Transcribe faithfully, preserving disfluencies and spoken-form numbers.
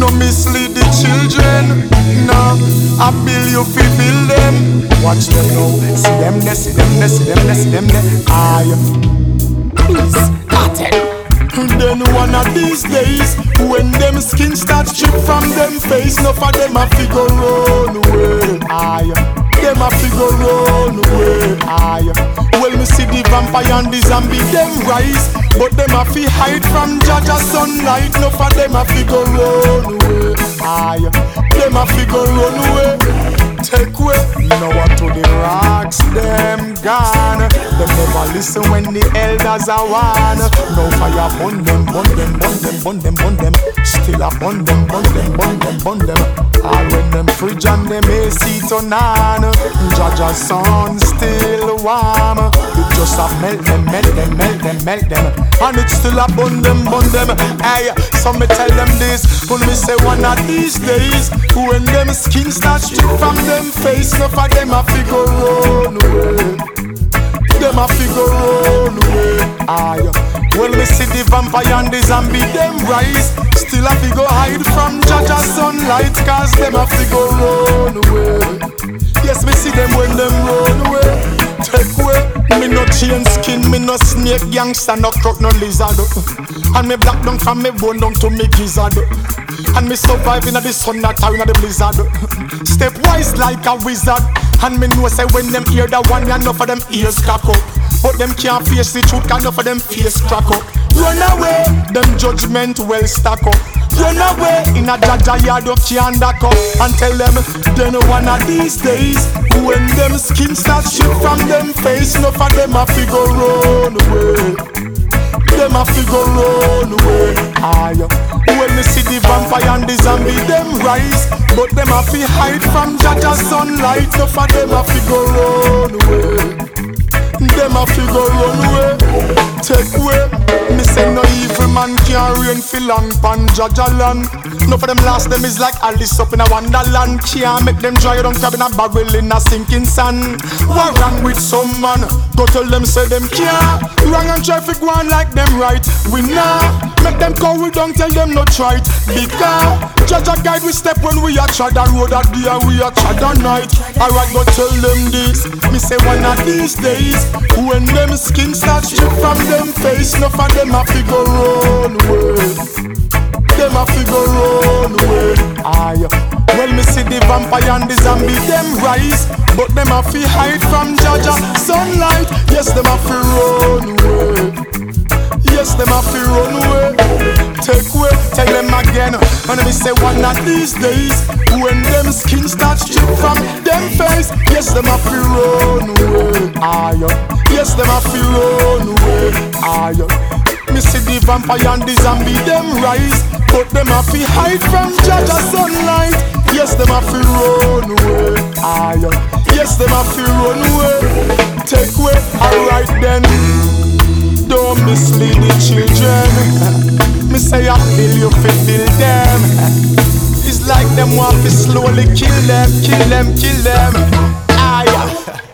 no mislead the children. No, I build you fi build them. Watch them now, see them there, see them there, see them there, see them there. Aye, please, cartel. Then one of these days, when them skin start strip from them face, no for them a figure run away. Aye, them a figure run away. Aye, well me see the vampire and the zombie them rise, but them a fi hide from Jaja sunlight. No for them a figure run away. Aye, them a figure run away. Take way, now what to the rocks, them gone. Them never listen when the elders are one. No fire burn them, burn them, burn them, burn them, burn them. Still a burn them, burn them, burn them, burn them. All when them fridge and them A C turn on, Jaja's sun still warm. It just a melt them, melt them, melt them, melt them. And it still a burn them, burn them. Hey, so me tell them this, when me say one of these days, when them skin start strip from them face, no for them a figure run away. Them a figure run away. Aye, well me see the vampire and the zombie them rise, still a figure hide from Jaja sunlight, cause them a figure run away. Yes, me see them when them run away. Take away, me no chain skin, me no snake gangster, no crook, no lizard. And me black down from me bone down to me gizzard. And me survive in the sun, not in the blizzard. Stepwise like a wizard. And me know say when them hear the one, enough of them ears crack up. But them can't face the truth, cause enough of them face crack up. Run away, them judgment well stack up. Run away, in a Jaja yard of can't duck up. And tell them, then one of these days, when them skin start shit from them face, enough of them a figure run away. Them a figure run away. Aye, when me see the vampire and the zombie them rise, but them a fi hide from Jaja sunlight. Enough of them a figure run away. Them a figure run away. Take way, me say no evil man can't reign for long pan Jaja land. No for them last them is like Alice up in a wonderland. Can't make them dry down crab in a barrel in a sinking sand. What wrong with some man? Go tell them say them can't. Wrong and traffic one like them right. We nah make them go we don't tell them no try it. Because Jaja guide we step when we a trod the road a day and we a trod a night. Alright, go tell them this. Me say one of these days, when them skin start strip from them face, no for them a figure run away. Them a figure run away. Aye, well me see the vampire and the zombie them rise, but them a fi hide from Jaja sunlight. Yes, them a fi run away. Yes, them a fi run away. Take away, tell them again. And me say one of these days, when them skin start strip from them face, yes, them a fi run away. Aye, yes, them a fi run away. Aye, me see the vampire and the zombie them rise, but them a fi hide from Jaja sunlight. Yes, them a fi run away. Aye, yes, them a fi run away. Take away, alright then. Don't mislead the children. Me say I feel you fi feel them. It's like them want to slowly kill them, kill them, kill them. Aye.